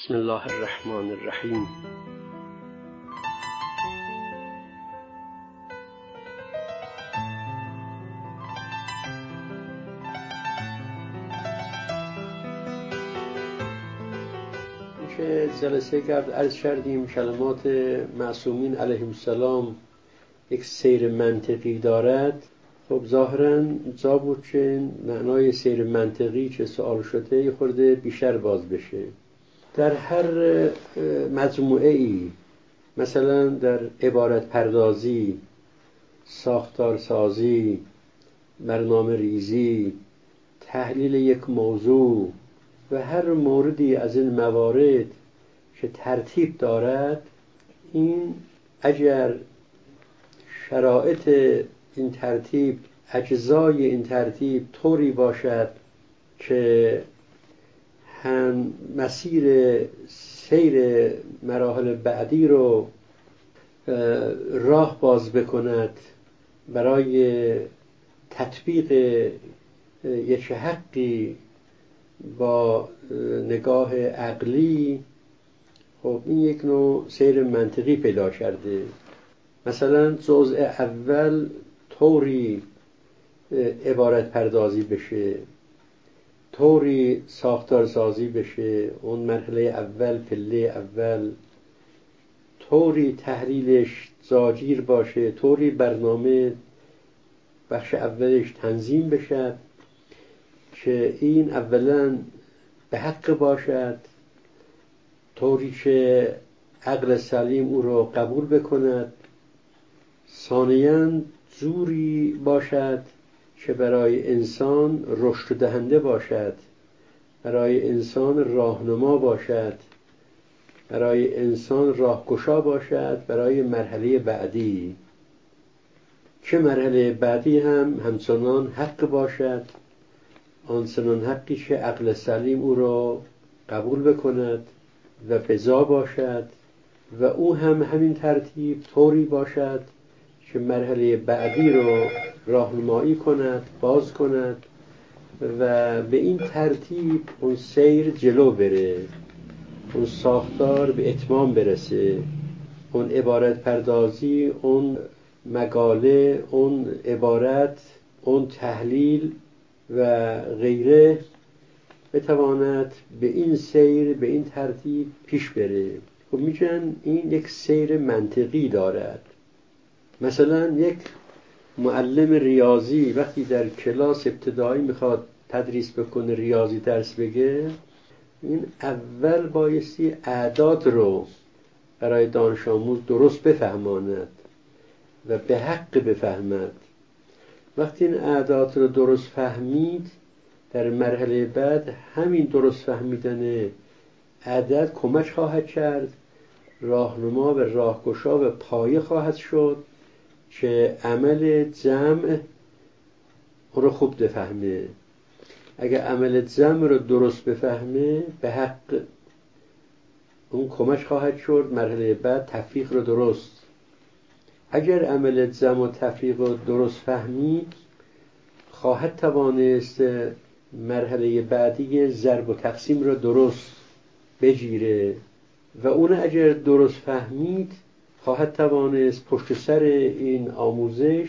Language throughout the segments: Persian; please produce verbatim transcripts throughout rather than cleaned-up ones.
بسم الله الرحمن الرحیم. که جلسه قبل عرض کردیم کلمات معصومین علیهم السلام یک سیر منطقی دارد. خب ظاهراً جا بود که معنای سیر منطقی که سوال شده یه خورده بیشتر باز بشه. در هر مجموعه ای، مثلا در عبارت پردازی، ساختارسازی، برنامه ریزی، تحلیل یک موضوع و هر موردی از این موارد که ترتیب دارد، این اگر شرایط این ترتیب، اجزای این ترتیب طوری باشد که هم مسیر سیر مراحل بعدی رو راه باز بکند برای تطبیق یک حقی با نگاه عقلی، خب این یک نوع سیر منطقی پیدا کرده. مثلا جزء اول طوری عبارت پردازی بشه، طوری ساختار سازی بشه، اون مرحله اول، پله اول، طوری تحلیلش زاجیر باشه، طوری برنامه بخش اولش تنظیم بشد که این اولا به حق باشد، طوری که عقل سلیم او رو قبول بکند، ثانیاً جوری باشد که برای انسان رشد دهنده باشد، برای انسان راهنما باشد، برای انسان راهگشا باشد برای مرحله بعدی، که مرحله بعدی هم همچنان حق باشد، آنچنان حقی که عقل سلیم او را قبول بکند و بجا باشد، و او هم همین ترتیب طوری باشد که مرحله بعدی رو راهنمایی کند، باز کند و به این ترتیب اون سیر جلو بره، اون ساختار به اتمام برسه، اون عبارت پردازی، اون مقاله، اون عبارت، اون تحلیل و غیره بتواند به این سیر، به این ترتیب پیش بره. خب میگن این یک سیر منطقی دارد. مثلا یک معلم ریاضی وقتی در کلاس ابتدایی میخواد تدریس بکنه، ریاضی درس بگه، این اول بایستی اعداد رو برای دانش آموز درست بفهماند و به حق بفهمد. وقتی این اعداد رو درست فهمید، در مرحله بعد همین درست فهمیدن عدد کمک خواهد کرد، راهنما و راهگشا و پایه خواهد شد که عمل جمع رو خوب بفهمه. اگر عمل جمع رو درست بفهمه، به حق اون کمک خواهد شد مرحله بعد تفریق رو درست. اگر عمل جمع و تفریق رو درست فهمید، خواهد توانست مرحله بعدی ضرب و تقسیم رو درست بگیره و اون اگر درست فهمید، خواهد توانست پشت سر این آموزش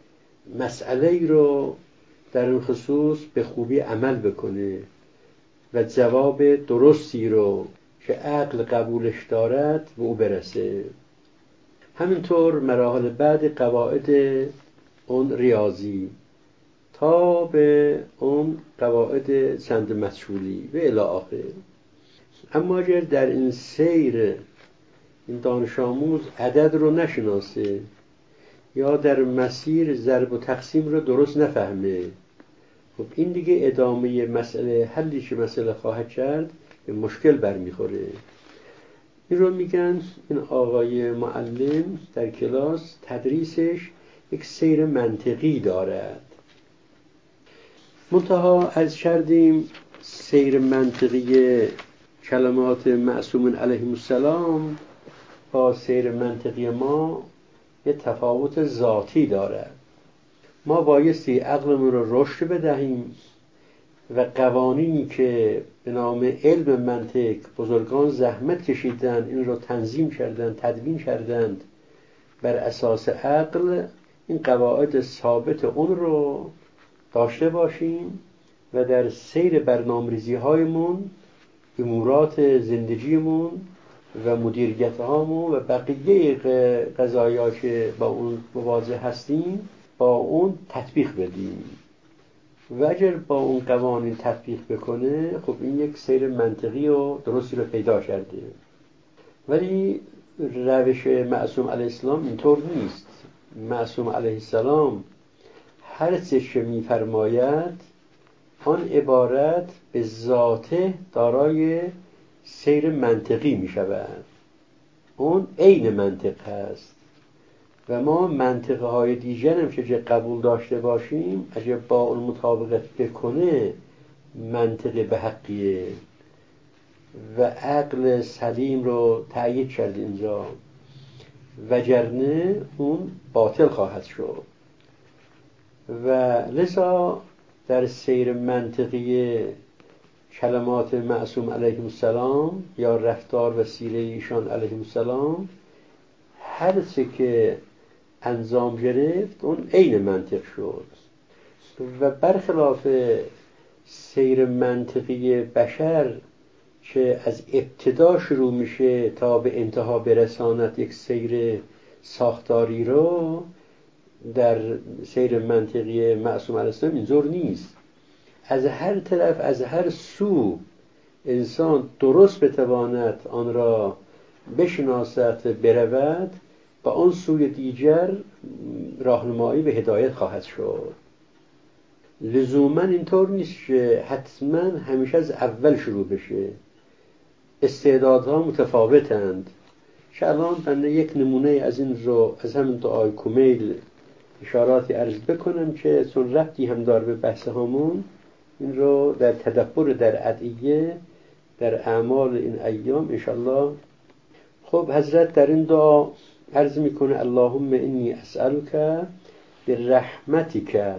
مسئله رو در این خصوص به خوبی عمل بکنه و جواب درستی رو که عقل قبولش دارد به او برسه. همینطور مراحل بعد قواعد اون ریاضی تا به اون قواعد چند مجهولی و الی آخر. اما اگر در این سیر این دانش آموز عدد رو نشناسه یا در مسیر ضرب و تقسیم رو درست نفهمه، خب این دیگه ادامه مسئله حلی که مسئله خواهد کرد به مشکل برمیخوره. این رو میگن این آقای معلم در کلاس تدریسش یک سیر منطقی دارد. منتها از کردیم سیر منطقی کلمات معصومین علیهم السلام با سیر منطقی ما یه تفاوت ذاتی دارد. ما بایستی عقلمون رو رشد بدهیم و قوانینی که به نام علم منطق بزرگان زحمت کشیدن، این رو تنظیم کردند، تدوین کردند بر اساس عقل، این قواعد ثابت اون رو داشته باشیم و در سیر برنامه‌ریزی هایمون، امورات زندگیمون و مدیریت هامون و بقیه قضایا که با اون مواجه هستیم با اون تطبیق بدیم. و اگر با اون قوانین تطبیق بکنه، خب این یک سیر منطقی و درستی رو پیدا کرده. ولی روش معصوم علیه السلام اینطور نیست. معصوم علیه السلام هر چه که می‌فرماید آن عبارت به ذاته دارای سیر منطقی می‌شود، اون عین منطق هست. و ما منطقه های دیگر هم که قبول داشته باشیم، اگر با اون مطابقت بکنه منطقه به حقیه و عقل سلیم رو تأیید کرد اینجا، وگرنه اون باطل خواهد شد. و لذا در سیر منطقی کلمات معصوم علیه السلام یا رفتار و سیره ایشان علیه السلام، هر چه که انجام گرفت اون عین منطق شد. و برخلاف سیر منطقی بشر که از ابتدا شروع میشه تا به انتها برساند یک سیر ساختاری رو، در سیر منطقی معصوم علیه السلام اینطور نیست. از هر طرف، از هر سو انسان درست بتواند آن را بشناسد، برود، با آن سوی دیگر راهنمایی به هدایت خواهد شد. لزوما اینطور نیست که حتما همیشه از اول شروع بشه. استعدادها متفاوتند. که الان بنده یک نمونه از این رو از همین دعای کمیل اشاراتی عرض بکنم که چون ربطی هم داره به بحث هامون، این رو در تدبر در ادعیه در اعمال این ایام انشالله. خب حضرت در این دعا عرض میکنه اللهم انی اسألک برحمتک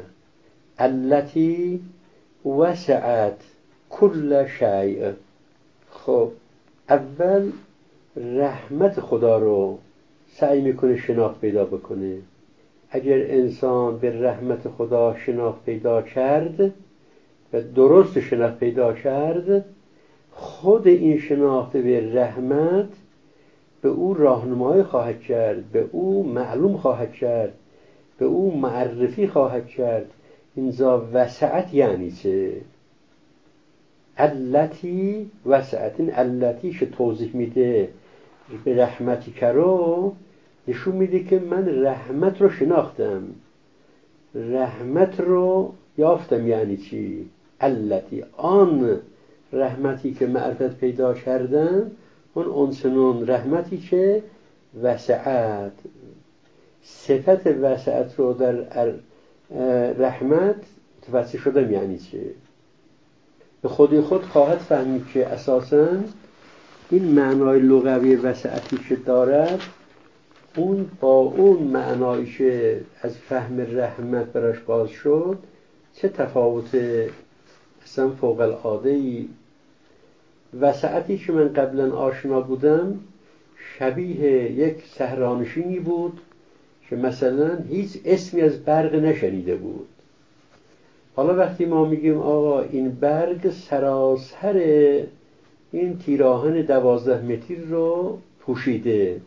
التي وسعت کل شیء. خب اول رحمت خدا رو سعی میکنه شناخت پیدا بکنه. اگر انسان به رحمت خدا شناخت پیدا کرد و درست شناخت پیدا کرد، خود این شناخت به رحمت به او راهنمایی خواهد کرد، به او معلوم خواهد کرد، به او معرفی خواهد کرد. اینجا وسعت یعنی چه؟ التی وسعت، این التیش توضیح میده به رحمتی کرو، نشون میده که من رحمت رو شناختم، رحمت رو یافتم. یعنی چی؟ التی، آن رحمتی که معرفت پیدا کردم، اون اونچنون رحمتی که وسعت، صفت وسعت رو در رحمت متوسل شدم. یعنی چه؟ به خودی خود خواهد فهمید که اساساً این معنای لغوی وسعتی که دارد، اون با اون معنایی که از فهم رحمت براش باز شد چه تفاوت اصلا فوق العاده‌ای. وسعتی که من قبلا آشنا بودم شبیه یک صحرانشینی بود که مثلا هیچ اسمی از برق نشنیده بود. حالا وقتی ما میگیم آقا این برگ سراسر این تیراهن دوازده متر رو پوشیده،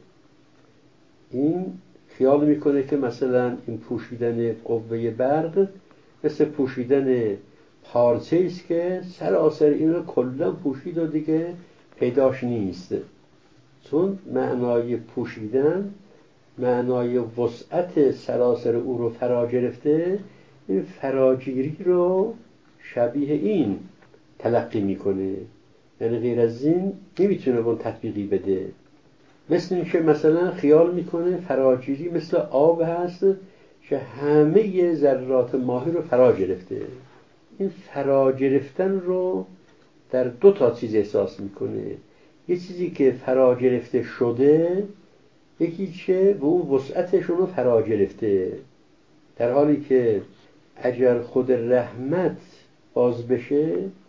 این خیال میکنه که مثلا این پوشیدن قوه برق مثل پوشیدن پارچه است که سراسر این رو کلا پوشید و دیگه پیداش نیست. چون معنای پوشیدن معنای وسعت سراسر او رو فرا گرفته، این فراگیری رو شبیه این تلقی میکنه. یعنی غیر از این نمیتونه اون تطبیقی بده. مثل این که مثلا خیال میکنه فراگیری مثل آب هست که همه ذرات ماهی رو فرا گرفته. این فرا گرفتن رو در دو تا چیز احساس میکنه. یه چیزی که فرا گرفته شده، یکی که به اون وسعتشون رو فرا گرفته. در حالی که اگر خود رحمت باز بشه،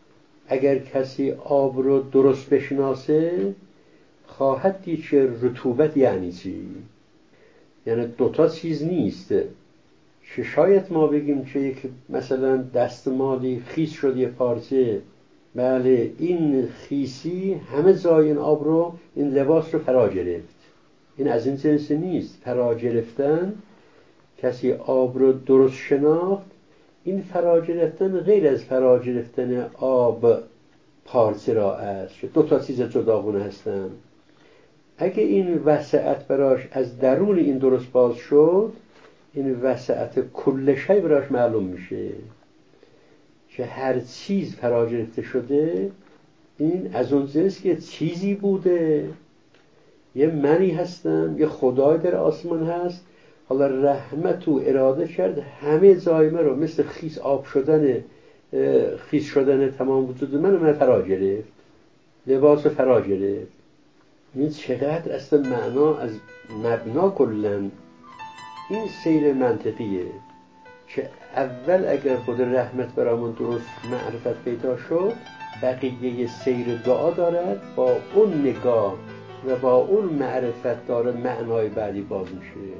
اگر کسی آب رو درست بشناسه خواهد دید که رطوبت یعنی چی. یعنی دوتا چیز نیست که شاید ما بگیم که یک مثلا دستمالی خیس شد یه پارچه، بله این خیسی همه جای این آب رو، این لباس رو فرا گرفت. این از این جنس نیست. فرا گرفتن، کسی آب رو درست شناخت، این فرا گرفتن غیر از فرا گرفتن آب پارچه را است که دو تا چیز جداگونه هستند. اگه این وسعت براش از درون این درست باز شد، این وسعت کل شی براش معلوم میشه که هر چیز فرا گرفته شده. این از اون جنس که چیزی بوده، یه منی هستم، یه خدای در آسمان هست، حالا رحمت و اراده کرد همه جای من رو مثل خیس آب شدن، خیس شدن تمام وجود من رو من فرا گرفت، لباس فرا گرفت. این چقدر اصلا معنا از مبنا کلن این سیر منطقیه که اول اگر خود رحمت برامون درست معرفت پیدا شد، بقیه سیر دعا دارد با اون نگاه و با اون معرفت داره معنای بعدی باز میشه.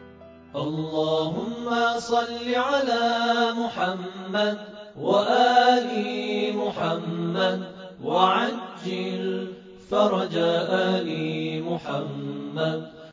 اللهم صل على محمد وآل محمد وعجل فرج آل محمد